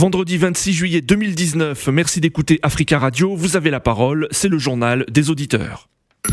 Vendredi 26 juillet 2019, merci d'écouter Africa Radio, vous avez la parole, c'est le journal des auditeurs.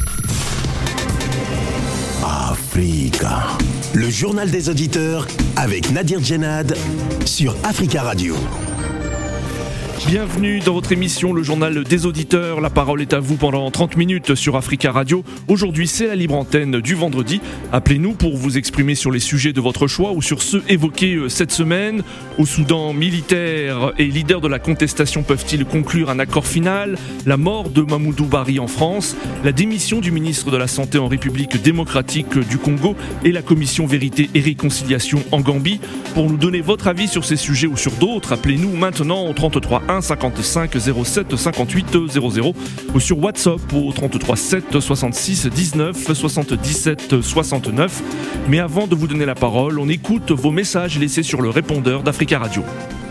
Africa, le journal des auditeurs avec Nadir Djenad sur Africa Radio. Bienvenue dans votre émission, le journal des auditeurs. La parole est à vous pendant 30 minutes sur Africa Radio. Aujourd'hui, c'est la libre antenne du vendredi. Appelez-nous pour vous exprimer sur les sujets de votre choix ou sur ceux évoqués cette semaine. Au Soudan, militaires et leaders de la contestation peuvent-ils conclure un accord final ? La mort de Mamoudou Bari en France, la démission du ministre de la Santé en République démocratique du Congo et la commission Vérité et Réconciliation en Gambie. Pour nous donner votre avis sur ces sujets ou sur d'autres, appelez-nous maintenant au 33 1 55 07 58 00 ou sur WhatsApp au 33 7 66 19 77 69. Mais avant de vous donner la parole, on écoute vos messages laissés sur le répondeur d'Africa Radio.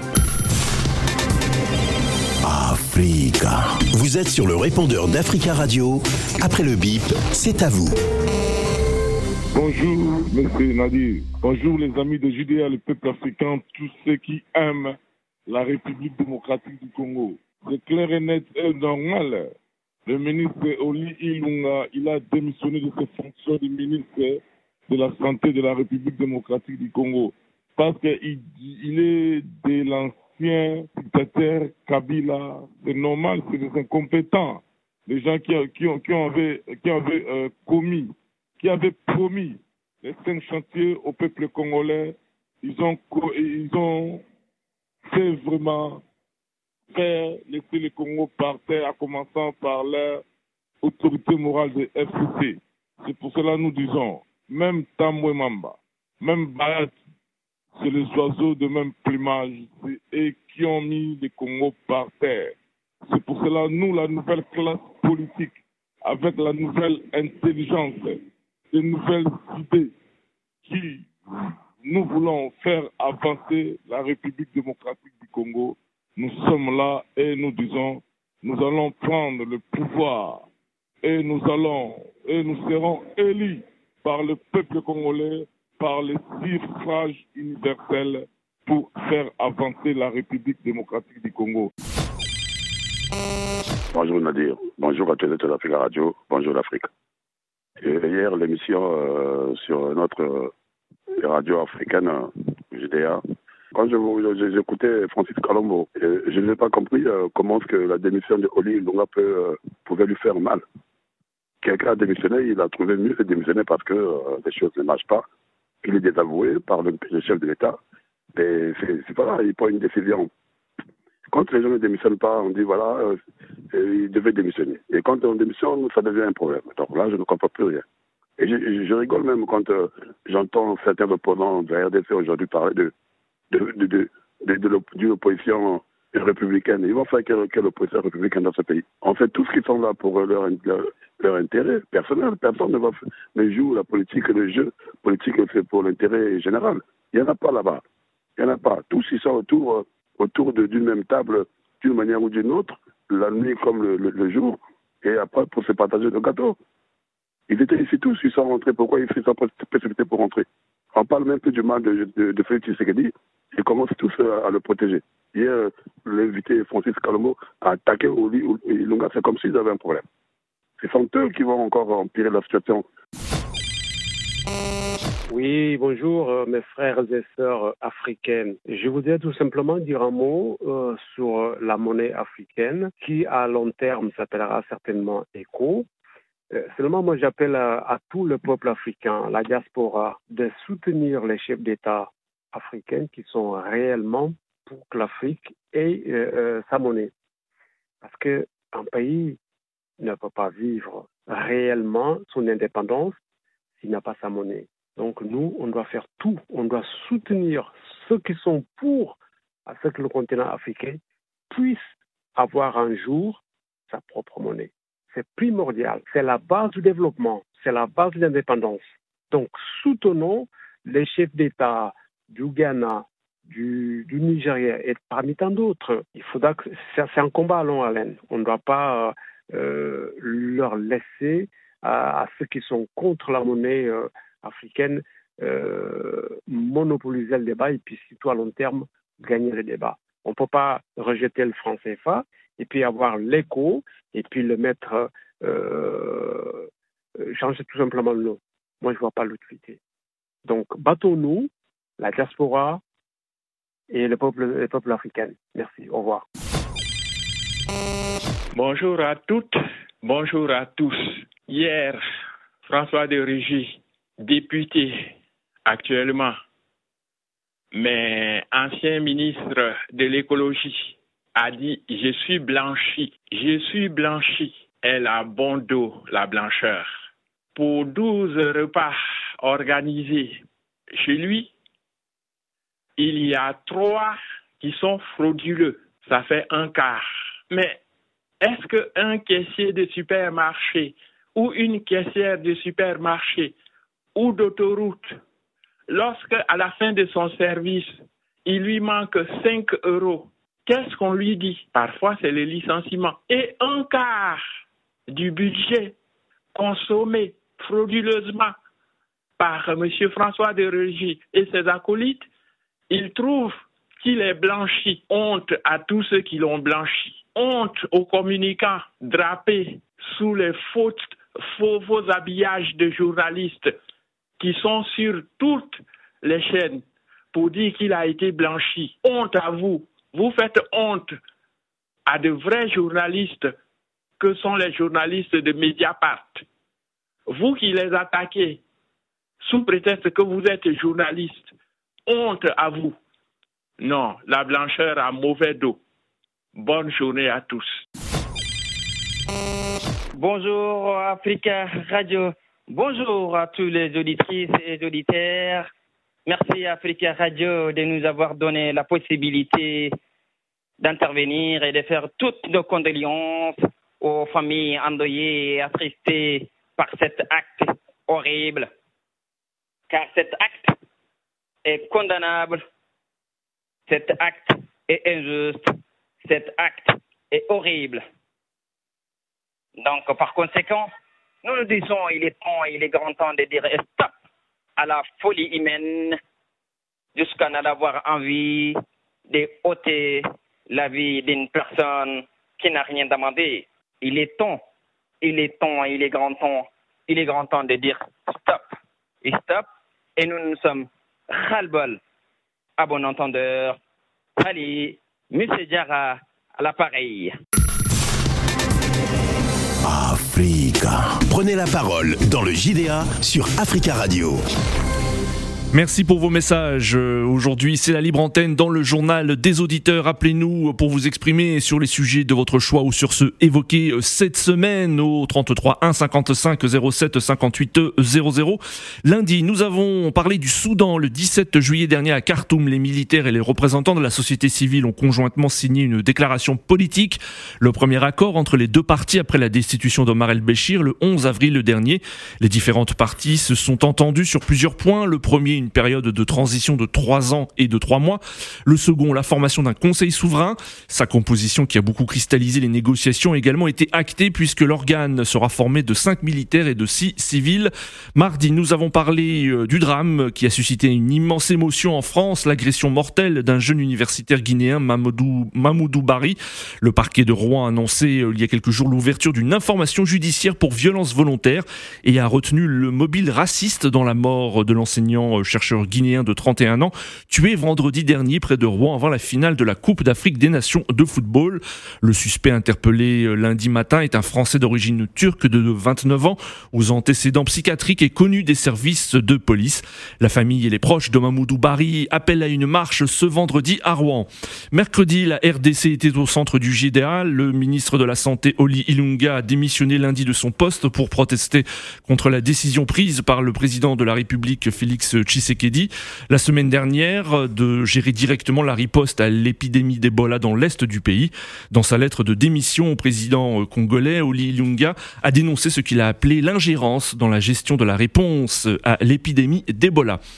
Africa. Vous êtes sur le répondeur d'Africa Radio. Après le bip, c'est à vous. Bonjour, monsieur Nadir. Bonjour les amis de Judéa, le peuple africain, tous ceux qui aiment la République démocratique du Congo. C'est clair et net et normal. Le ministre Oli Ilunga, il a démissionné de ses fonctions de ministre de la Santé de la République démocratique du Congo. Parce qu'il est de l'ancien dictateur Kabila. C'est normal, c'est des incompétents. Les gens qui avaient promis les 5 chantiers au peuple congolais, ils ont fait vraiment laisser le Congo par terre, en commençant par leur autorité morale de FCC. C'est pour cela que nous disons, même Tambwe Mamba, même Bayat, c'est les oiseaux de même plumage, et qui ont mis le Congo par terre. C'est pour cela que nous, la nouvelle classe politique, avec la nouvelle intelligence, les nouvelles idées qui nous voulons faire avancer la République démocratique du Congo. Nous sommes là et nous disons, nous allons prendre le pouvoir et nous serons élus par le peuple congolais, par les suffrages universels pour faire avancer la République démocratique du Congo. Bonjour Nadir, bonjour à tous les de l'Africa Radio, bonjour l'Afrique. Hier, l'émission sur notre radio africaine, JDA, quand j'écoutais Francis Kalombo, je n'ai pas compris comment que la démission de Oli Ilunga pouvait lui faire mal. Quelqu'un a démissionné, il a trouvé mieux de démissionner parce que les choses ne marchent pas. Il est désavoué par le chef de l'État. Et c'est pas là, il prend une décision. Quand les gens ne démissionnent pas, on dit voilà, il devait démissionner. Et quand on démissionne, ça devient un problème. Donc là, je ne comprends plus rien. Et je rigole même quand j'entends certains opposants de la RDC aujourd'hui parler d'une opposition républicaine. Ils vont faire quelle opposition républicaine dans ce pays? On fait tout ce qu'ils sont là pour leur intérêt personnel. Personne ne joue la politique, le jeu politique, c'est pour l'intérêt général. Il n'y en a pas là-bas. Il n'y en a pas. Tous ils sont autour d'une même table, d'une manière ou d'une autre, la nuit comme le jour, et après pour se partager le gâteau. Ils étaient ici tous, ils sont rentrés. Pourquoi ils sont précipités pour rentrer? On parle même plus du mal de Félix Tshisekedi. Ils commencent tous à le protéger. Hier, l'invité Francis Kalombo a attaqué Oli Ilunga. C'est comme s'ils avaient un problème. Ce sont eux qui vont encore empirer la situation. Oui, bonjour mes frères et sœurs africaines. Je voudrais tout simplement dire un mot sur la monnaie africaine qui à long terme s'appellera certainement ECO. Seulement, moi, j'appelle à tout le peuple africain, la diaspora, de soutenir les chefs d'État africains qui sont réellement pour que l'Afrique ait sa monnaie. Parce qu'un pays ne peut pas vivre réellement son indépendance s'il n'a pas sa monnaie. Donc, nous, on doit faire tout. On doit soutenir ceux qui sont pour à ce que le continent africain puisse avoir un jour sa propre monnaie. C'est primordial. C'est la base du développement. C'est la base de l'indépendance. Donc, soutenons les chefs d'État du Ghana, du Nigeria et parmi tant d'autres. Il faudra que c'est un combat à longue haleine. On ne doit pas leur laisser à ceux qui sont contre la monnaie africaine monopoliser le débat et puis surtout à long terme gagner le débat. On ne peut pas rejeter le franc CFA et puis avoir l'écho et puis le mettre, changer tout simplement le nom. Moi, je ne vois pas l'utilité. Donc, battons-nous, la diaspora et le peuple africain. Merci, au revoir. Bonjour à toutes, bonjour à tous. Hier, François de Rugy, député actuellement, mais ancien ministre de l'écologie, a dit « Je suis blanchi ». Je suis blanchi. Elle a bon dos, la blancheur. Pour 12 repas organisés chez lui, il y a 3 qui sont frauduleux. Ça fait un quart. Mais est-ce qu'un caissier de supermarché ou une caissière de supermarché ou d'autoroute, lorsque à la fin de son service, il lui manque 5 €, qu'est-ce qu'on lui dit? Parfois, c'est le licenciement. Et un quart du budget consommé frauduleusement par M. François de Rugy et ses acolytes, il trouve qu'il est blanchi. Honte à tous ceux qui l'ont blanchi. Honte aux communicants drapés sous les faux habillages de journalistes qui sont sur toutes les chaînes pour dire qu'il a été blanchi. Honte à vous. Vous faites honte à de vrais journalistes que sont les journalistes de Mediapart. Vous qui les attaquez sous prétexte que vous êtes journaliste, honte à vous. Non, la blancheur a mauvais dos. Bonne journée à tous. Bonjour Africa Radio. Bonjour à tous les auditrices et auditeurs. Merci Africa Radio de nous avoir donné la possibilité d'intervenir et de faire toutes nos condoléances aux familles endeuillées et attristées par cet acte horrible. Car cet acte est condamnable, cet acte est injuste, cet acte est horrible. Donc, par conséquent, nous nous disons, il est grand temps de dire stop à la folie humaine jusqu'à n'avoir envie de ôter la vie d'une personne qui n'a rien demandé. Il est grand temps de dire stop. Et stop, et nous sommes ras-le-bol. À bon entendeur, allez, Monsieur Diarra, à l'appareil. Africa. Prenez la parole dans le JDA sur Africa Radio. Merci pour vos messages. Aujourd'hui, c'est la libre antenne dans le journal des auditeurs. Appelez-nous pour vous exprimer sur les sujets de votre choix ou sur ceux évoqués cette semaine au 33 1 55 07 58 00. Lundi, nous avons parlé du Soudan. Le 17 juillet dernier à Khartoum, les militaires et les représentants de la société civile ont conjointement signé une déclaration politique. Le premier accord entre les deux parties après la destitution d'Omar el-Béchir le 11 avril dernier. Les différentes parties se sont entendues sur plusieurs points. Le premier, une période de transition de 3 ans et de 3 mois. Le second, la formation d'un conseil souverain. Sa composition, qui a beaucoup cristallisé les négociations, a également été actée puisque l'organe sera formé de 5 militaires et de 6 civils. Mardi, nous avons parlé du drame qui a suscité une immense émotion en France, l'agression mortelle d'un jeune universitaire guinéen, Mamoudou Bari. Le parquet de Rouen a annoncé il y a quelques jours l'ouverture d'une information judiciaire pour violence volontaire et a retenu le mobile raciste dans la mort de l'enseignant chercheur guinéen de 31 ans, tué vendredi dernier près de Rouen avant la finale de la Coupe d'Afrique des Nations de football. Le suspect interpellé lundi matin est un Français d'origine turque de 29 ans, aux antécédents psychiatriques et connu des services de police. La famille et les proches de Mamoudou Bari appellent à une marche ce vendredi à Rouen. Mercredi, la RDC était au centre du JDA. Le ministre de la Santé, Oli Ilunga, a démissionné lundi de son poste pour protester contre la décision prise par le président de la République, Félix Tshisekedi, la semaine dernière, de gérer directement la riposte à l'épidémie d'Ebola dans l'est du pays. Dans sa lettre de démission au président congolais, Oli Ilunga a dénoncé ce qu'il a appelé l'ingérence dans la gestion de la réponse à l'épidémie d'Ebola.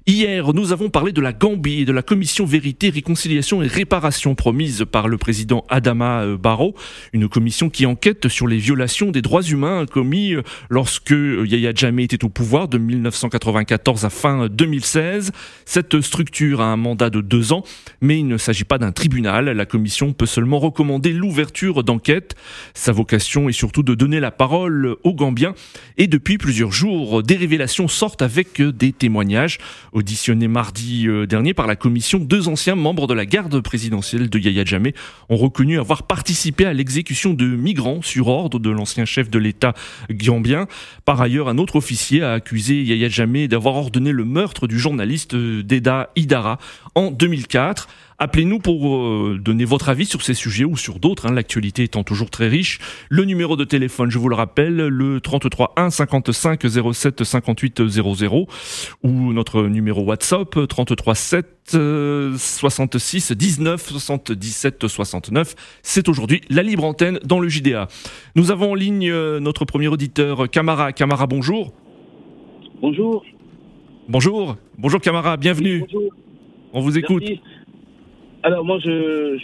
Hier, nous avons parlé de la Gambie et de la commission Vérité, Réconciliation et Réparation promise par le président Adama Barrow. Une commission qui enquête sur les violations des droits humains commis lorsque Yahya Jammeh était au pouvoir de 1994 à fin 2016. Cette structure a un mandat de 2 ans, mais il ne s'agit pas d'un tribunal. La commission peut seulement recommander l'ouverture d'enquêtes. Sa vocation est surtout de donner la parole aux Gambiens. Et depuis plusieurs jours, des révélations sortent avec des témoignages. Auditionnés mardi dernier par la commission, 2 anciens membres de la garde présidentielle de Yahya Jammeh ont reconnu avoir participé à l'exécution de migrants sur ordre de l'ancien chef de l'État gambien. Par ailleurs, un autre officier a accusé Yahya Jammeh d'avoir ordonné le meurtre du journaliste Deda Idara en 2004. Appelez-nous pour donner votre avis sur ces sujets ou sur d'autres, l'actualité étant toujours très riche. Le numéro de téléphone, je vous le rappelle, le 33 1 55 07 58 00 ou notre numéro WhatsApp 33 7 66 19 77 69. C'est aujourd'hui la libre antenne dans le JDA. Nous avons en ligne notre premier auditeur, Camara. Camara, bonjour. Bonjour. Bonjour Camara, bienvenue. Oui, bonjour. On vous écoute. Merci. Alors moi je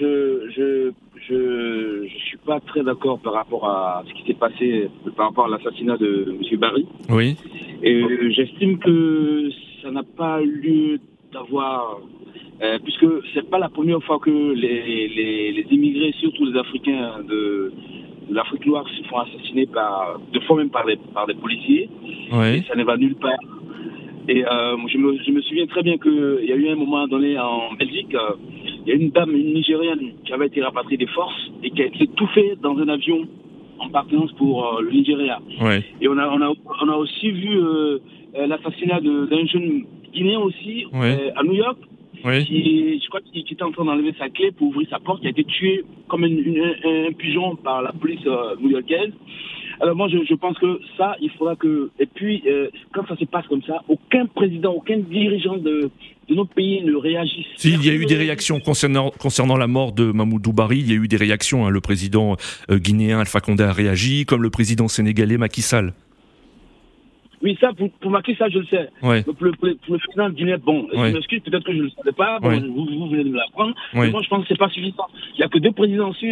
suis pas très d'accord par rapport à ce qui s'est passé par rapport à l'assassinat de M. Barry. Oui. Et j'estime que ça n'a pas lieu d'avoir puisque c'est pas la première fois que les immigrés, surtout les Africains de l'Afrique noire, se font assassiner deux fois même par des policiers. Oui. Et ça ne va nulle part. Et je me souviens très bien qu'il y a eu un moment donné en Belgique, il y a une dame, une Nigérienne, qui avait été rapatriée des forces et qui a été étouffée dans un avion en partance pour le Nigeria. Ouais. Et on a aussi vu l'assassinat d'un jeune Guinéen aussi à New York, qui, je crois qu'il était en train d'enlever sa clé pour ouvrir sa porte, qui a été tué comme un pigeon par la police new-yorkaise. Alors moi, je pense que ça, il faudra que... Et puis, quand ça se passe comme ça, aucun président, aucun dirigeant de notre pays ne réagisse. Il y a eu des réactions concernant la mort de Mamoudou Barry. Il y a eu des réactions. Le président guinéen Alpha Condé a réagi, comme le président sénégalais Macky Sall. Oui, ça, pour Macky Sall, je le sais. Ouais. Pour le président guinéen, bon, je m'excuse, peut-être que je ne le savais pas, bon, vous venez de me l'apprendre, mais moi je pense que c'est pas suffisant. Il n'y a que 2 présidents sur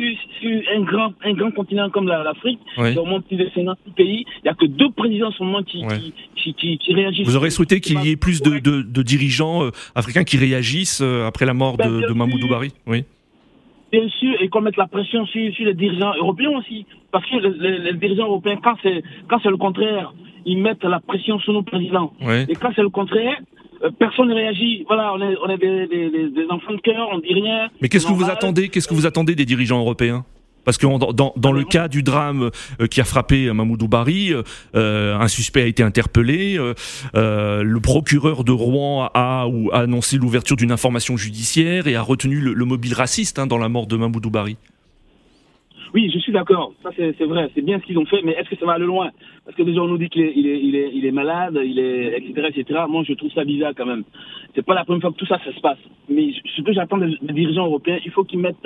un grand continent comme l'Afrique, c'est au moins plus de 50 pays, il n'y a que 2 présidents en ce moment qui réagissent. Vous aurez souhaité qu'il y ait plus de dirigeants africains qui réagissent après la mort de Mamoudou Barry? Oui. Bien sûr, et qu'on mette la pression sur les dirigeants européens aussi. Parce que les dirigeants européens, quand c'est le contraire, ils mettent la pression sur nos présidents. Ouais. Et quand c'est le contraire, personne ne réagit. Voilà, on est des enfants de cœur, on ne dit rien. Mais qu'est-ce que vous attendez des dirigeants européens ? Parce que dans le cas du drame qui a frappé Mamoudou Barry, un suspect a été interpellé, le procureur de Rouen a annoncé l'ouverture d'une information judiciaire et a retenu le mobile raciste dans la mort de Mamoudou Barry. Oui, je suis d'accord. Ça, c'est vrai. C'est bien ce qu'ils ont fait, mais est-ce que ça va aller loin ? Parce que déjà, on nous dit qu'il est malade, etc. Moi, je trouve ça bizarre quand même. C'est pas la première fois que tout ça se passe. Mais ce que j'attends des dirigeants européens, il faut qu'ils mettent...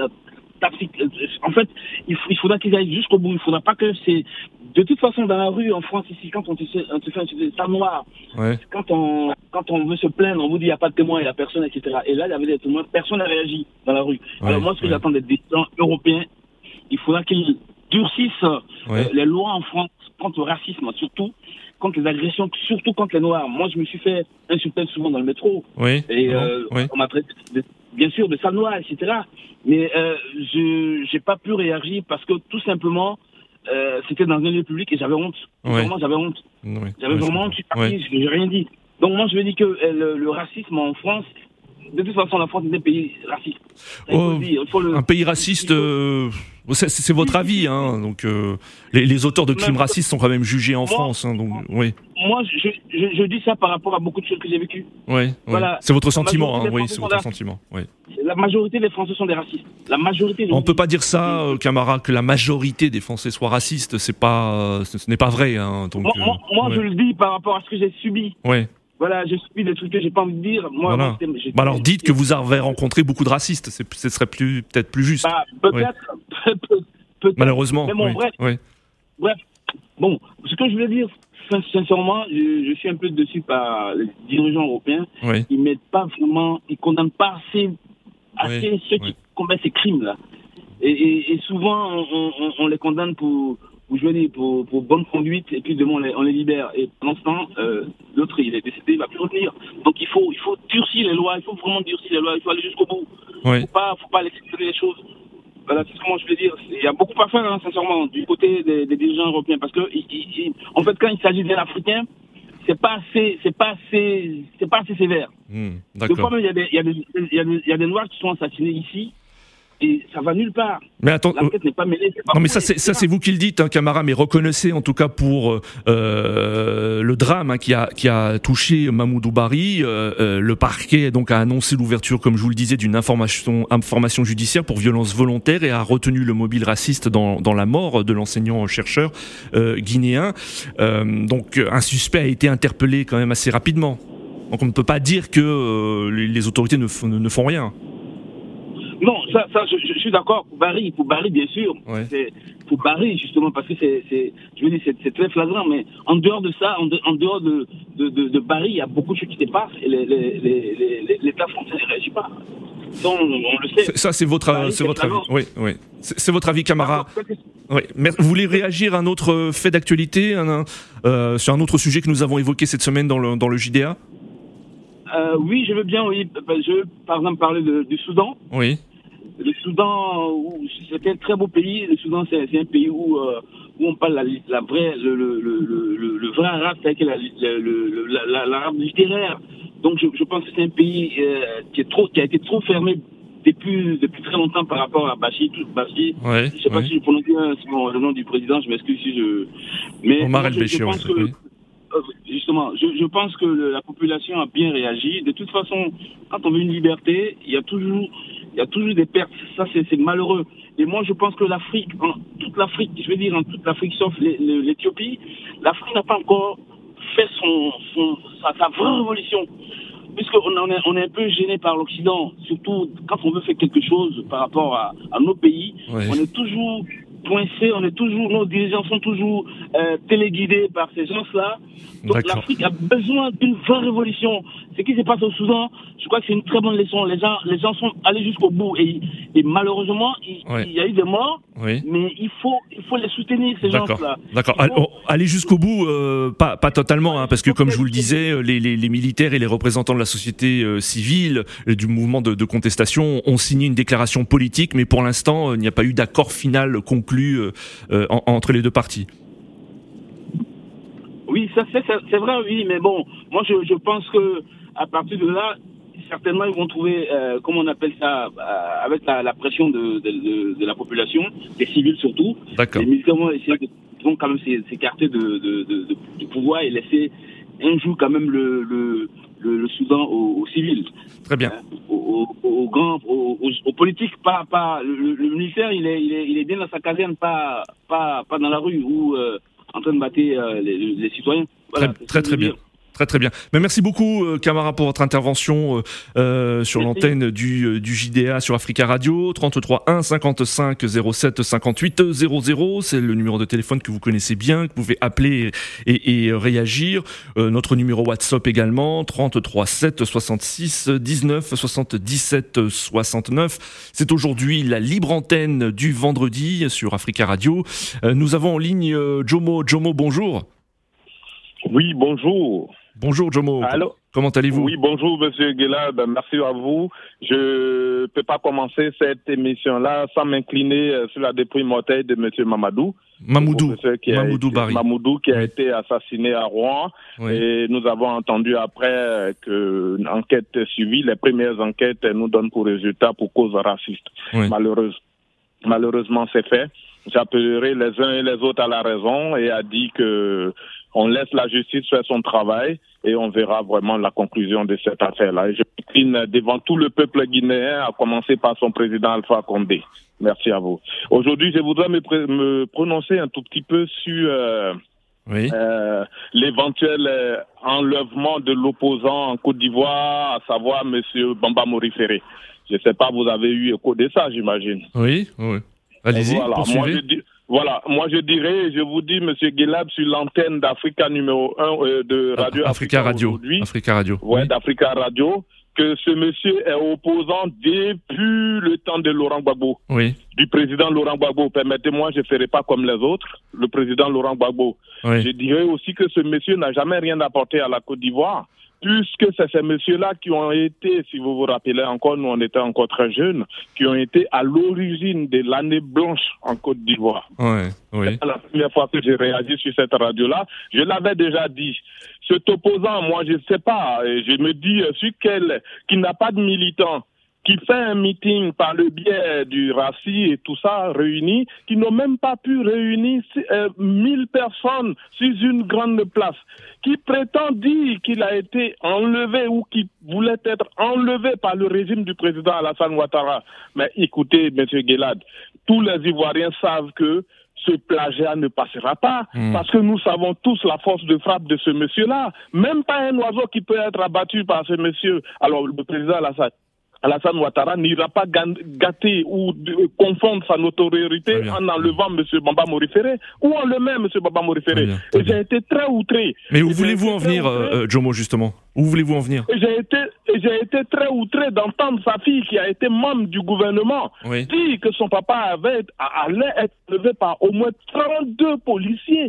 En fait, il faudra qu'ils aillent jusqu'au bout. Il ne faudra pas que c'est... De toute façon, dans la rue, en France, ici, quand on te fait un tas noir, quand on veut se plaindre, on vous dit il n'y a pas de témoin, il n'y a personne, etc. Et là, il y avait des témoins, personne n'a réagi dans la rue. Alors moi, ce que j'attends des dirigeants européens, il faudra qu'ils durcissent les lois en France contre le racisme, surtout contre les agressions, surtout contre les Noirs. Moi, je me suis fait insulter souvent dans le métro. Et on m'a traité, bien sûr, de sale noir, etc. Mais je n'ai pas pu réagir parce que, tout simplement, c'était dans un lieu public et j'avais honte. Vraiment, j'avais honte. J'avais vraiment honte, je n'ai rien dit. Donc, moi, je me dis que le racisme en France... De toute façon, la France est un pays raciste. Un pays raciste, c'est votre avis. Donc, les auteurs de crimes racistes sont quand même jugés en France. Donc, oui. Moi, je dis ça par rapport à beaucoup de choses que j'ai vécues. Voilà. C'est votre sentiment. C'est votre sentiment. La majorité des Français sont des racistes. On ne peut pas dire ça, Camara, que la majorité des Français soient racistes. Ce n'est pas vrai. Donc, moi je le dis par rapport à ce que j'ai subi. Voilà, j'ai subi des trucs que j'ai pas envie de dire. Moi, alors dites que vous avez rencontré beaucoup de racistes, ce serait peut-être plus juste. Peut-être. Malheureusement. Mais bon, bref. Bon, ce que je voulais dire, sincèrement, je suis un peu déçu par les dirigeants européens. Oui. Ils mettent pas vraiment, ils condamnent pas assez ceux qui commettent ces crimes-là. Et souvent, on les condamne pour bonne conduite, et puis demain on les libère. Et pendant ce temps, l'autre il est décédé, il va plus revenir. Donc il faut durcir les lois, il faut vraiment durcir les lois, il faut aller jusqu'au bout. Oui. Faut pas laisser les choses. Voilà, c'est ce que moi je veux dire. Il y a beaucoup à faire, sincèrement, du côté des dirigeants européens, parce que en fait, quand il s'agit d'un Africain, c'est pas assez sévère. D'accord. Des fois même, il y a des Noirs qui sont assassinés ici. Et ça va nulle part. Mais attends, l'enquête n'est pas mêlée. Non, mais ça c'est vous qui le dites, Camara, mais reconnaissez en tout cas pour le drame qui a touché Mamoudou Bari, le parquet donc a annoncé l'ouverture, comme je vous le disais, d'une information judiciaire pour violence volontaire et a retenu le mobile raciste dans la mort de l'enseignant-chercheur guinéen. Donc un suspect a été interpellé quand même assez rapidement. Donc on ne peut pas dire que les autorités ne font rien. Non, ça je suis d'accord pour Bari bien sûr. Ouais. C'est pour Bari justement parce que c'est très flagrant. Mais en dehors de ça, en dehors de Bari, il y a beaucoup de choses qui se passent et l'État français ne réagit pas. Donc, on le sait. Ça c'est votre avis. Oui. C'est votre avis, Camara. Oui. Vous voulez réagir à un autre fait d'actualité, sur un autre sujet que nous avons évoqué cette semaine dans le JDA? Oui, je veux bien. Oui, je veux par exemple parler du Soudan. Oui. Le Soudan, c'est un très beau pays. Le Soudan, c'est un pays où on parle le vrai arabe, c'est-à-dire l'arabe littéraire. Donc, je pense que c'est un pays qui a été trop fermé depuis très longtemps par rapport à Bachir. Ouais, je sais pas si je prononce bien le nom du président. Je m'excuse si je. Mais Omar el-Béchir. Justement, je pense que la population a bien réagi. De toute façon, quand on veut une liberté, il y a toujours des pertes. Ça, c'est malheureux. Et moi, je pense que toute l'Afrique, sauf l'Éthiopie, l'Afrique n'a pas encore fait sa vraie révolution. Puisqu'on est un peu gêné par l'Occident, surtout quand on veut faire quelque chose par rapport à nos pays. Ouais. On est toujours coincé, nos dirigeants sont toujours téléguidés par ces gens-là. Donc l'Afrique a besoin d'une vraie révolution. Ce qui se passe au Soudan, je crois que c'est une très bonne leçon. Les gens sont allés jusqu'au bout et malheureusement, il y a eu des morts, mais il faut les soutenir, ces gens-là. D'accord. Aller jusqu'au bout, pas totalement, parce que comme je vous le disais, les militaires et les représentants de la société civile, du mouvement de contestation, ont signé une déclaration politique, mais pour l'instant, il n'y a pas eu d'accord final conclu entre les deux parties. Oui, ça c'est vrai, oui, mais bon, moi je pense que à partir de là, certainement ils vont trouver, comment on appelle ça, avec la pression de la population, des civils surtout. D'accord. Les militaires vont quand même s'écarter du pouvoir et laisser un jour quand même le Soudan aux civils. Très bien. Aux politiques, pas le militaire, il est bien dans sa caserne, pas dans la rue ou en train de battre les citoyens. Voilà, très bien. Très bien. Mais merci beaucoup, Camara, pour votre intervention sur l'antenne du JDA sur Africa Radio. 33 1 55 07 58 00. C'est le numéro de téléphone que vous connaissez bien, que vous pouvez appeler et réagir. Notre numéro WhatsApp également, 33 7 66 19 77 69. C'est aujourd'hui la libre antenne du vendredi sur Africa Radio. Nous avons en ligne Jomo. Jomo, bonjour. Oui, bonjour. Bonjour Jomo, allô? Comment allez-vous? Oui, bonjour Monsieur Guela, merci à vous. Je ne peux pas commencer cette émission-là sans m'incliner sur la dépouille mortelle de Monsieur Mamoudou Bari. Mamoudou qui a été assassiné à Rouen. Oui. Et nous avons entendu après qu'une enquête suivie, les premières enquêtes nous donnent pour résultat pour cause raciste. Oui. Malheureusement, c'est fait. J'appellerai les uns et les autres à la raison et a dit que on laisse la justice faire son travail et on verra vraiment la conclusion de cette affaire-là. Et je m'incline devant tout le peuple guinéen, à commencer par son président Alpha Condé. Merci à vous. Aujourd'hui, je voudrais me prononcer un tout petit peu sur l'éventuel enlèvement de l'opposant en Côte d'Ivoire, à savoir M. Bamba Mori Ferré. Je ne sais pas, vous avez eu écho de ça, j'imagine. Oui. Allez-y, poursuivez. Voilà, moi je vous dis, Monsieur Guelab, sur l'antenne d'Africa numéro 1 de Radio Africa Radio. Africa Radio. Ouais, oui. D'Africa Radio, que ce monsieur est opposant depuis le temps de Laurent Gbagbo. Oui. Du président Laurent Gbagbo. Permettez-moi, je ne ferai pas comme les autres, le président Laurent Gbagbo. Oui. Je dirais aussi que ce monsieur n'a jamais rien apporté à la Côte d'Ivoire. Puisque c'est ces messieurs-là qui ont été, si vous vous rappelez encore, nous on était encore très jeunes, qui ont été à l'origine de l'année blanche en Côte d'Ivoire. Ouais, oui. C'est la première fois que j'ai réagi sur cette radio-là. Je l'avais déjà dit. Cet opposant, moi je ne sais pas, je me dis, qui n'a pas de militant, qui fait un meeting par le biais du RACI et tout ça réunis, qui n'ont même pas pu réunir 1000 personnes sur une grande place, qui prétend dire qu'il a été enlevé ou qui voulait être enlevé par le régime du président Alassane Ouattara. Mais écoutez, M. Guelad, tous les Ivoiriens savent que ce plagiat ne passera pas, parce que nous savons tous la force de frappe de ce monsieur-là. Même pas un oiseau qui peut être abattu par ce monsieur. Alors, le président Alassane Ouattara n'ira pas gâter ou confondre sa notoriété en enlevant M. Bamba Mori-Ferré ou en le met M. Bamba Mori-Ferré. Et j'ai été très outré. Mais où voulez-vous en venir, Jomo, justement? Où voulez-vous en venir? J'ai été très outré d'entendre sa fille, qui a été membre du gouvernement, dire que son papa allait être levé par au moins 32 policiers.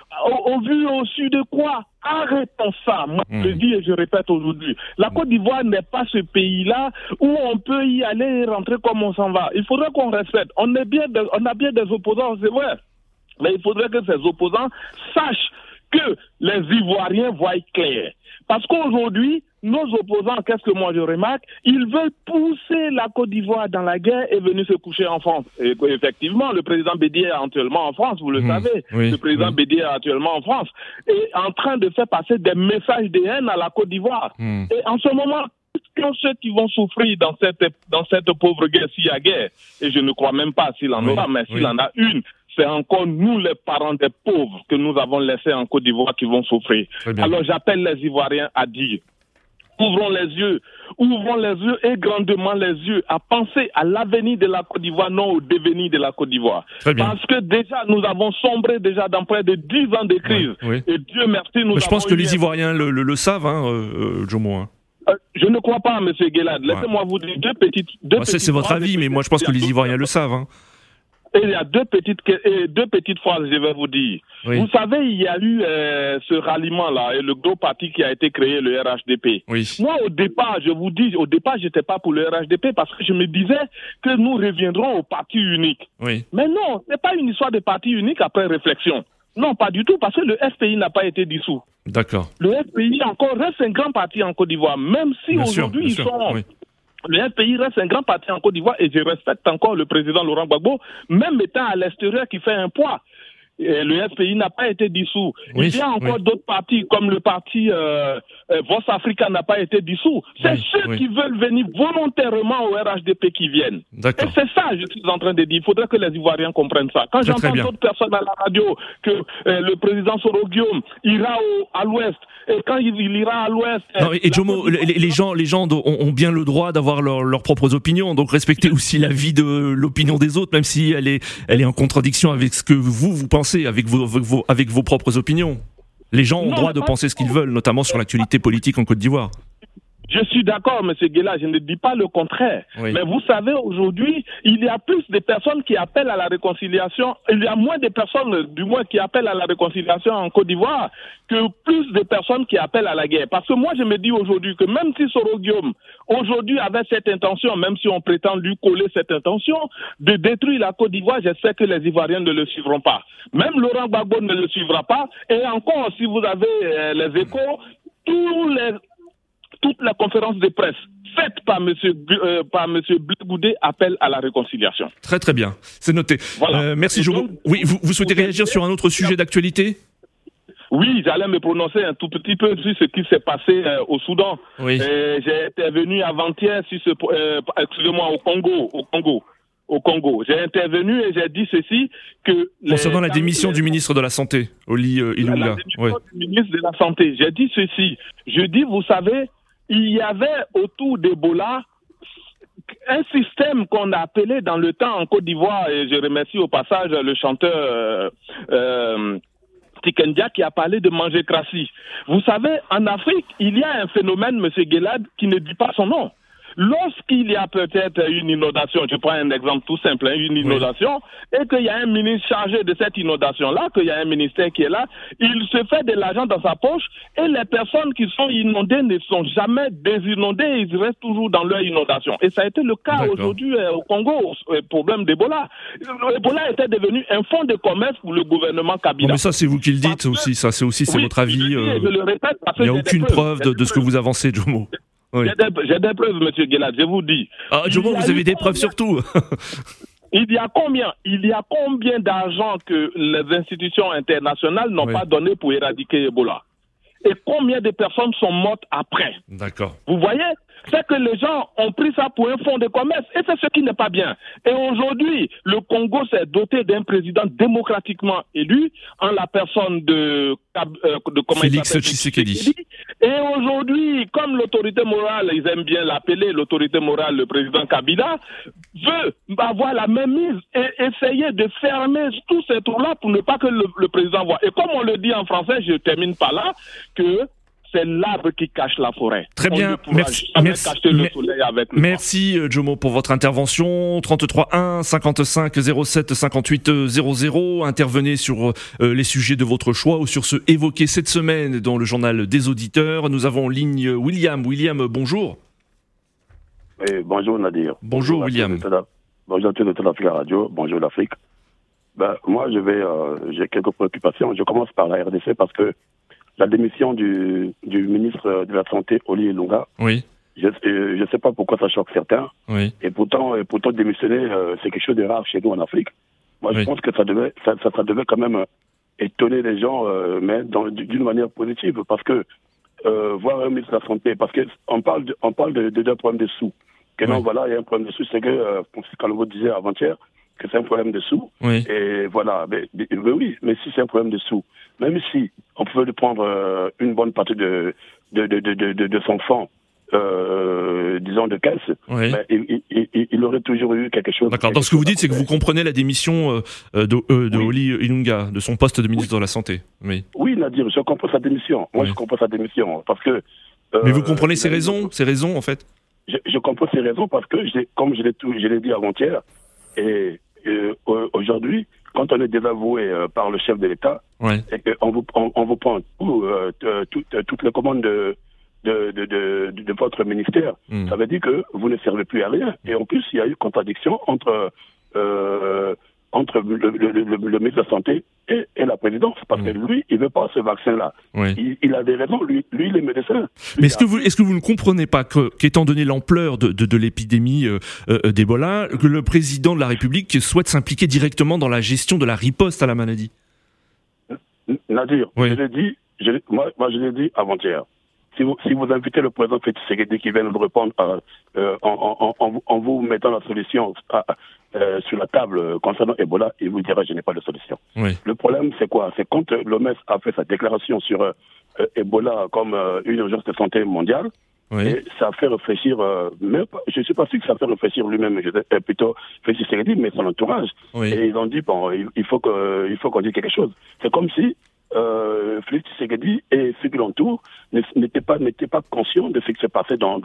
Au vu au sud de quoi? Arrêtons ça. Moi, je dis et je répète aujourd'hui, la Côte d'Ivoire n'est pas ce pays-là où on peut y aller et rentrer comme on s'en va. Il faudrait qu'on respecte. On a bien des opposants, c'est vrai. Mais il faudrait que ces opposants sachent que les Ivoiriens voient clair. Parce qu'aujourd'hui, nos opposants, qu'est-ce que moi je remarque? Ils veulent pousser la Côte d'Ivoire dans la guerre et venir se coucher en France. Et effectivement, le président Bédier est actuellement en France, vous le savez. Le président Bédier est actuellement en France et en train de faire passer des messages de haine à la Côte d'Ivoire. Et en ce moment, ceux qui vont souffrir dans cette pauvre guerre, s'il y a guerre, et je ne crois même pas s'il en aura, mais s'il en a une, c'est encore nous, les parents des pauvres, que nous avons laissés en Côte d'Ivoire qui vont souffrir. Alors j'appelle les Ivoiriens à dire, ouvrons les yeux et grandement les yeux à penser à l'avenir de la Côte d'Ivoire, non au devenir de la Côte d'Ivoire. Parce que déjà, nous avons sombré déjà dans près de 10 ans de crise. Et Dieu merci, je pense que les Ivoiriens le savent, Jomo. Je ne crois pas, M. Guelad. Laissez-moi vous dire deux petites c'est votre avis, mais moi je pense que les Ivoiriens le savent. Et il y a deux petites phrases, je vais vous dire. Vous savez, il y a eu ce ralliement-là, et le gros parti qui a été créé, le RHDP. Moi, au départ, j'étais pas pour le RHDP parce que je me disais que nous reviendrons au parti unique. Mais non, c'est pas une histoire de parti unique après réflexion. Non, pas du tout, parce que le FPI n'a pas été dissous. D'accord. Le FPI encore reste un grand parti en Côte d'Ivoire, même si aujourd'hui ils sont... Le FPI reste un grand parti en Côte d'Ivoire et je respecte encore le président Laurent Gbagbo, même étant à l'extérieur qui fait un poids. Et le FPI n'a pas été dissous. Il y a encore d'autres partis, comme le parti Vox Africa n'a pas été dissous. C'est ceux qui veulent venir volontairement au RHDP qui viennent. Et c'est ça que je suis en train de dire. Il faudrait que les Ivoiriens comprennent ça. Quand j'entends d'autres personnes à la radio, que le président Soro Guillaume ira à l'ouest, et quand il ira à l'ouest... et Jomo, les gens ont bien le droit d'avoir leurs propres opinions, donc respectez aussi l'avis de l'opinion des autres, même si elle est en contradiction avec ce que vous pensez, avec vos propres opinions. Les gens ont le droit de penser ce qu'ils veulent, notamment sur l'actualité politique en Côte d'Ivoire. Je suis d'accord, M. Guelad, je ne dis pas le contraire. Mais vous savez, aujourd'hui, il y a plus de personnes qui appellent à la réconciliation, il y a moins de personnes, du moins, qui appellent à la réconciliation en Côte d'Ivoire que plus de personnes qui appellent à la guerre. Parce que moi, je me dis aujourd'hui que même si Soro Guillaume, aujourd'hui, avait cette intention, même si on prétend lui coller cette intention, de détruire la Côte d'Ivoire, je sais que les Ivoiriens ne le suivront pas. Même Laurent Gbagbo ne le suivra pas. Et encore, si vous avez les échos, toutes les conférences de presse faites par M. Blé Goudé appellent à la réconciliation. Très très bien, c'est noté. Voilà. Merci Jomo. Oui, vous souhaitez réagir sur un autre sujet d'actualité ? Oui, j'allais me prononcer un tout petit peu sur ce qui s'est passé au Soudan. J'ai intervenu avant-hier au Congo. J'ai intervenu et j'ai dit ceci que... Concernant la démission du ministre de la Santé, Oli Ilunga. La démission du ministre de la Santé. J'ai dit ceci. Je dis, vous savez, il y avait autour d'Ebola un système qu'on a appelé dans le temps en Côte d'Ivoire, et je remercie au passage le chanteur Tikendia qui a parlé de mangécratie. Vous savez, en Afrique, il y a un phénomène, M. Guélad, qui ne dit pas son nom. Lorsqu'il y a peut-être une inondation, je prends un exemple tout simple, une inondation, et qu'il y a un ministre chargé de cette inondation-là, qu'il y a un ministère qui est là, il se fait de l'argent dans sa poche, et les personnes qui sont inondées ne sont jamais désinondées, ils restent toujours dans leur inondation. Et ça a été le cas aujourd'hui au Congo, au problème d'Ebola. Ebola était devenu un fonds de commerce pour le gouvernement Kabila. Non, mais ça, c'est vous qui le dites aussi, ça c'est aussi votre avis. Je le répète, parce que il n'y a aucune preuve de ce que vous avancez, Jomo. Oui. J'ai des preuves, M. Guélad, je vous dis. Ah, Jomo, vous avez des preuves surtout. Il y a combien d'argent que les institutions internationales n'ont pas donné pour éradiquer Ebola? Et combien de personnes sont mortes après? D'accord. Vous voyez? C'est que les gens ont pris ça pour un fonds de commerce, et c'est ce qui n'est pas bien. Et aujourd'hui, le Congo s'est doté d'un président démocratiquement élu, en la personne de Félix Tshisekedi. Et aujourd'hui, comme l'autorité morale, ils aiment bien l'appeler l'autorité morale, le président Kabila, veut avoir la même mise et essayer de fermer tous ces trous-là pour ne pas que le président voit. Et comme on le dit en français, je termine par là, que c'est l'arbre qui cache la forêt. Très bien, merci Jomo pour votre intervention. 33 1 55 07 58 00. Intervenez sur les sujets de votre choix ou sur ceux évoqués cette semaine dans le journal des auditeurs. Nous avons en ligne William. William, bonjour. Oui, bonjour Nadir. Bonjour William. Bonjour à tous de l'Afrique Radio. Bonjour l'Afrique. Moi, j'ai quelques préoccupations. Je commence par la RDC parce que la démission du ministre de la Santé, Oli Ilunga. Oui. Je ne sais pas pourquoi ça choque certains. Oui. Et pourtant démissionner, c'est quelque chose de rare chez nous en Afrique. Moi, je pense que ça devait quand même étonner les gens, mais d'une manière positive, parce que voir un ministre de la Santé, parce qu'on parle d'un problème de sous. Que non, voilà, il y a un problème de sous, c'est que, quand vous disait avant-hier, que c'est un problème de sous. Oui. Et voilà, mais si c'est un problème de sous, même si on pouvait lui prendre une bonne partie de son fonds, disons de caisse, mais il aurait toujours eu quelque chose. D'accord. Donc ce que vous dites, c'est que vous comprenez la démission de Oli Ilunga, de son poste de ministre de la Santé. Oui, Nadir, je comprends sa démission. Moi, je comprends sa démission parce que. Mais vous comprenez ses raisons en fait. Je comprends ses raisons parce que, comme je l'ai dit avant-hier, et aujourd'hui, quand on est désavoué par le chef de l'État, et qu'on vous prend toutes les commandes de votre ministère, ça veut dire que vous ne servez plus à rien. Et en plus, il y a eu contradiction entre le ministre de la Santé et la présidence, parce que lui, il veut pas ce vaccin-là. Il a des raisons, lui il est médecin. Mais est-ce que vous ne comprenez pas qu'étant donné l'ampleur de l'épidémie d'Ebola, que le président de la République souhaite s'impliquer directement dans la gestion de la riposte à la maladie? Nadir, je l'ai dit avant-hier. Si vous invitez le président Félix Tshisekedi qui vient nous répondre en vous mettant la solution sur la table concernant Ebola, il vous dira je n'ai pas de solution. Le problème c'est quoi? C'est quand l'OMS a fait sa déclaration sur Ebola comme une urgence de santé mondiale, et ça fait réfléchir, je ne suis pas sûr que ça fait réfléchir lui-même, plutôt Félix Tshisekedi, mais son entourage. Et ils ont dit il faut qu'on dise quelque chose. C'est comme si Félix Tshisekedi et ceux qui l'entourent n'étaient pas conscients de ce qui s'est passé en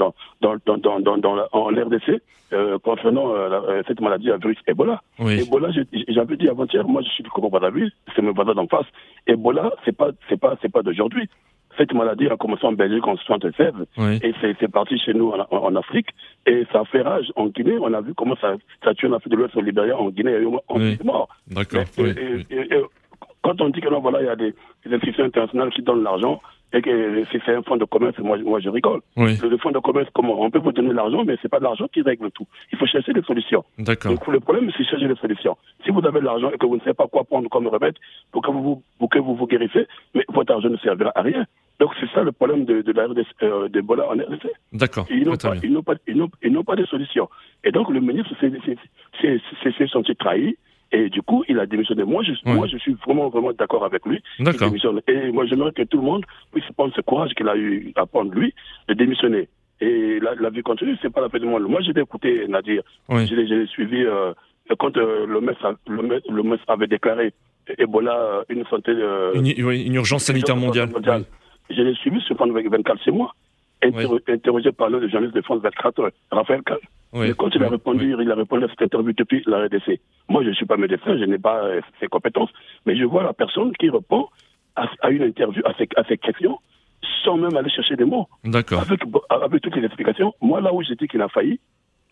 RDC concernant cette maladie à virus Ebola. Ebola, j'avais dit avant-hier, moi je suis du Congo-Brazzaville, c'est mes voisins d'en face. Ebola, c'est pas d'aujourd'hui. Cette maladie a commencé en Belgique en 1976 et c'est parti chez nous en Afrique et ça fait rage en Guinée. On a vu comment ça tue en Afrique de l'Ouest, au Libéria, en Guinée, il y a eu morts. D'accord. Quand on dit que non, voilà, il y a des institutions internationales qui donnent l'argent et que c'est un fonds de commerce, moi je rigole. Le fonds de commerce, comment on peut vous donner l'argent, mais c'est pas l'argent qui règle tout. Il faut chercher des solutions. D'accord. Donc le problème, c'est chercher des solutions. Si vous avez de l'argent et que vous ne savez pas quoi prendre comme remède pour que vous vous guérissez, mais votre argent ne servira à rien. Donc c'est ça le problème de la RDC, d'Ebola en RDC. D'accord. Ils n'ont pas de solution. Et donc le ministre s'est senti trahi. Et du coup, il a démissionné. Moi, je suis vraiment d'accord avec lui. D'accord. Et moi, j'aimerais que tout le monde puisse prendre ce courage qu'il a eu à prendre lui, de démissionner. et la vie continue, c'est pas la fin du monde. Moi, j'ai écouté Nadir, j'ai suivi quand le MES avait déclaré Ebola une santé... une urgence sanitaire mondiale. Oui. Je l'ai suivi sur France 24, c'est moi, interrogé par le journaliste de France 24, Raphaël Kahn. Mais quand il a répondu à cette interview depuis la RDC. Moi, je ne suis pas médecin, je n'ai pas ces compétences, mais je vois la personne qui répond à une interview, à ces questions, sans même aller chercher des mots. D'accord. Avec toutes les explications. Moi, là où j'ai dit qu'il a failli,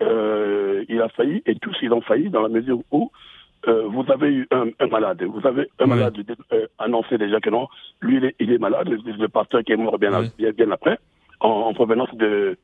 et tous ils ont failli dans la mesure où vous avez eu un malade. Vous avez un malade annoncé déjà que non, lui il est malade, le pasteur qui est mort bien après, en provenance de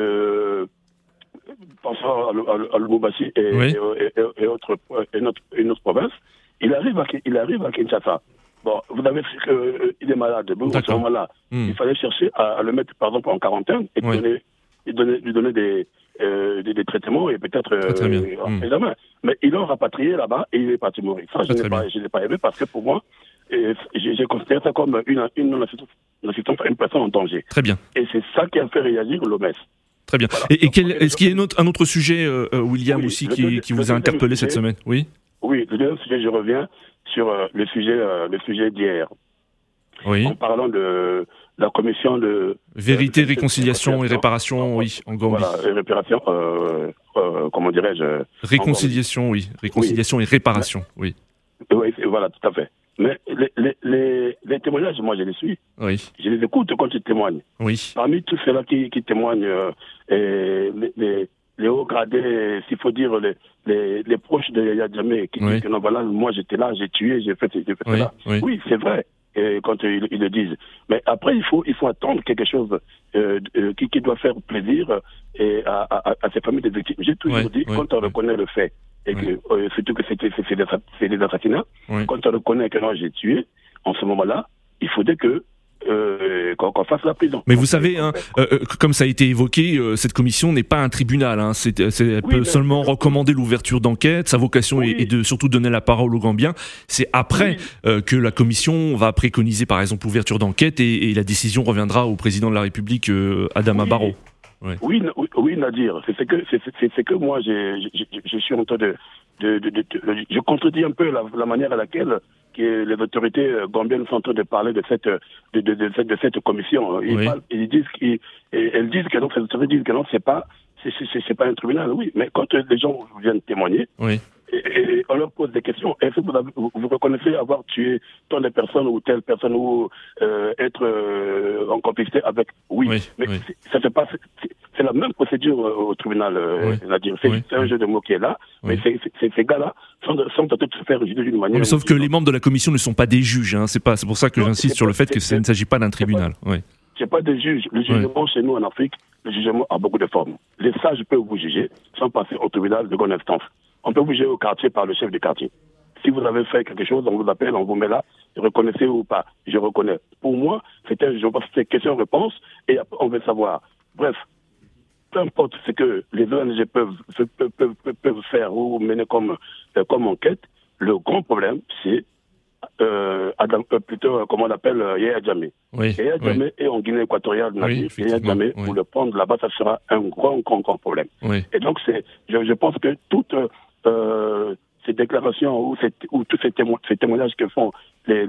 pensant à Lubumbashi et une autre province. Il arrive à Kinshasa. Bon, vous avez vu qu'il est malade. Bon, à ce moment-là, il fallait chercher à le mettre, par exemple, en quarantaine et lui donner des traitements et peut-être examen. Mais ils l'ont rapatrié là-bas et il est parti mourir. Ça, je n'ai pas aimé parce que pour moi, j'ai considéré ça comme une assistance à une personne en danger. Très bien. Et c'est ça qui a fait réagir l'OMS. Très bien. Voilà. Est-ce qu'il y a un autre sujet, William, aussi, qui vous a interpellé cette semaine? Oui. Oui, le deuxième sujet, je reviens sur le sujet d'hier. Oui. En parlant de la commission de... Vérité, réconciliation et réparation, oui, en Gambie. Voilà, réparation, comment dirais-je... Réconciliation, oui. Réconciliation et réparation, oui. Oui, voilà, tout à fait. Mais les témoignages, moi, je les suis. Oui. Je les écoute quand ils témoignent. Oui. Parmi tous ceux-là qui témoignent, les hauts gradés, s'il faut dire, les proches de Yaya Jammeh, qui disent que non, voilà, moi, j'étais là, j'ai tué, j'ai fait cela. Oui, c'est vrai. Quand ils le disent. Mais après, il faut attendre quelque chose qui doit faire plaisir à ces familles de victimes. J'ai toujours dit, quand on reconnaît le fait, et que surtout que c'est des assassinats, quand on reconnaît que non, j'ai tué, en ce moment-là, il faudrait qu'on fasse la prison. Mais vous savez, comme ça a été évoqué, cette commission n'est pas un tribunal. Hein. Elle peut seulement recommander l'ouverture d'enquête. Sa vocation est de surtout donner la parole aux Gambiens. C'est après que la commission va préconiser, par exemple, l'ouverture d'enquête et la décision reviendra au président de la République, Adama Barrow. Oui, Nadir. C'est que moi, je suis en train je contredis un peu la manière à laquelle les autorités gambiennes sont en train de parler de cette commission. Elles disent que non, ces autorités disent que non, c'est pas un tribunal. Oui, mais quand les gens viennent témoigner, et on leur pose des questions. Est-ce que vous reconnaissez avoir tué tant de personnes ou telle personne ou être en complicité avec? Oui. Mais ça fait pas. C'est la même procédure au tribunal, c'est un jeu de mots qui est là, mais ces gars-là sont peut-être se faire juger d'une manière... sauf que les membres de la commission ne sont pas des juges, hein. C'est pour ça que j'insiste sur le fait que ça ne s'agit pas d'un tribunal. C'est pas des juges. Le jugement chez nous en Afrique, le jugement a beaucoup de formes. Les sages peuvent vous juger sans passer au tribunal de grande instance. On peut vous juger au quartier par le chef du quartier. Si vous avez fait quelque chose, on vous appelle, on vous met là, reconnaissez ou pas. Je reconnais. Pour moi, c'est un jugement, c'est question-réponse, et après, on veut savoir. Bref, peu importe ce que les ONG peuvent faire ou mener comme enquête, le grand problème, c'est plutôt, comment on l'appelle, Yaya Jammeh. Yaya Jammeh est en Guinée équatoriale. Yaya Jammeh, pour le prendre là-bas, ça sera un grand problème. Et donc, je pense que toutes ces déclarations ou tous ces témoignages que font les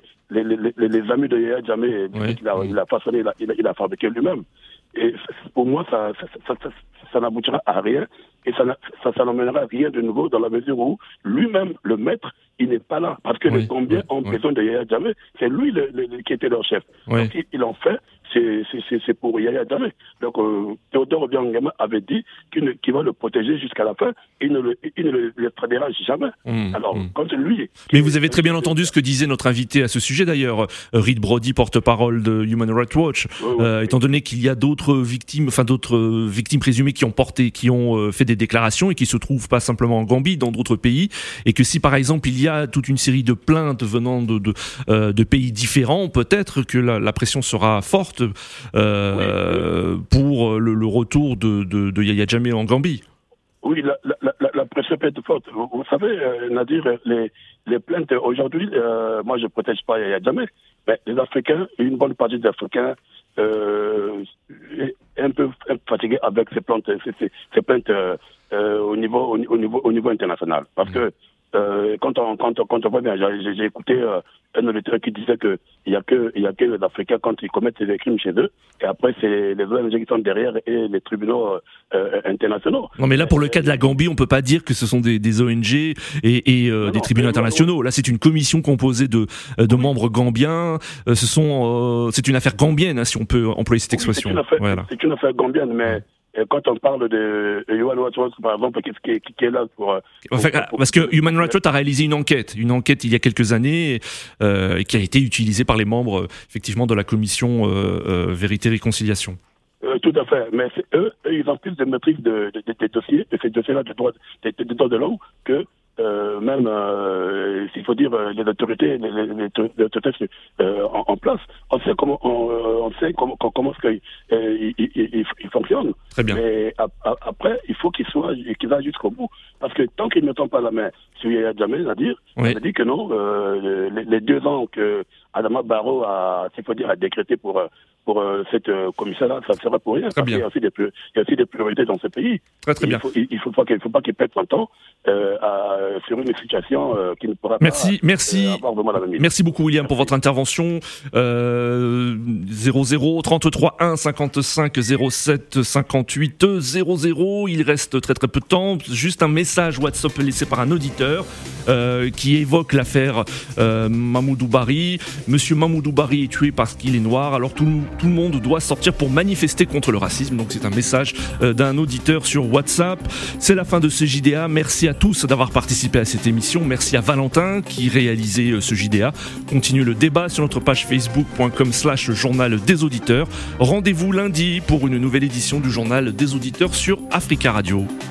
amis de Yaya Jammeh, il a façonné, il a fabriqué lui-même. Et pour moi, ça n'aboutira à rien et ça n'emmènera à rien de nouveau dans la mesure où lui-même, le maître, il n'est pas là. Parce que les Gambiens ont besoin de Yaya Jammeh. C'est lui qui était leur chef. Donc, il en fait, c'est pour Yaya Jammeh. Donc, Théodore Obiang Nguema avait dit qu'il va le protéger jusqu'à la fin. Il ne l'extradera jamais. Alors, quand lui... Mais vous avez très bien entendu ce que disait notre invité à ce sujet, d'ailleurs, Reed Brody, porte-parole de Human Rights Watch. Étant donné qu'il y a d'autres victimes présumées qui ont fait des déclarations et qui se trouvent pas simplement en Gambie, dans d'autres pays, et que si par exemple il y a toute une série de plaintes venant de pays différents, peut-être que la pression sera forte pour le retour de Yaya Jammeh en Gambie. Oui, la pression peut être forte. Vous savez, Nadir, les plaintes aujourd'hui, moi je ne protège pas Yaya Jammeh, mais les Africains, une bonne partie des Africains est un peu fatigué avec ces plaintes au niveau international. Parce que quand on voit bien, j'ai écouté un auditeur qui disait que il y a que les Africains quand ils commettent des crimes chez eux, et après c'est les ONG qui sont derrière et les tribunaux internationaux. Non, mais là pour le cas de la Gambie, on peut pas dire que ce sont des ONG et des tribunaux internationaux. Là, c'est une commission composée de membres gambiens. C'est une affaire gambienne, hein, si on peut employer cette expression. C'est une affaire gambienne, mais quand on parle de Human Rights Watch, par exemple, qui est là pour parce que Human Rights Watch a réalisé une enquête il y a quelques années, et qui a été utilisée par les membres, effectivement, de la commission Vérité et Réconciliation. Tout à fait, mais eux, ils ont plus de maîtrise des dossiers, de ces dossiers-là des droits de l'homme, que même, s'il faut dire, les autorités, les autorités en place. On sait comment ils fonctionnent. Très bien. Mais après, il faut qu'ils aillent jusqu'au bout. Parce que tant qu'ils ne tendent pas la main sur Yahya Jammeh, on a dit que non, les 2 ans que Adama Barrow a décrété pour cette commission-là, ça ne sera pour rien. Très bien. Il y a aussi des priorités dans ce pays. Très bien. Il faut pas qu'il perde son temps sur une situation qui ne pourra pas avoir vraiment la même idée. Merci beaucoup, William, pour votre intervention. 00 33 1 55 07 58 00. Il reste très peu de temps. Juste un message WhatsApp laissé par un auditeur qui évoque l'affaire Mamoudou Bari. Monsieur Mamoudou Bari est tué parce qu'il est noir. Alors tout le monde doit sortir pour manifester contre le racisme. Donc c'est un message d'un auditeur sur WhatsApp. C'est la fin de ce JDA. Merci à tous d'avoir participé à cette émission. Merci à Valentin qui réalisait ce JDA. Continuez le débat sur notre page facebook.com/journal des auditeurs. Rendez-vous lundi pour une nouvelle édition du journal des auditeurs sur Africa Radio.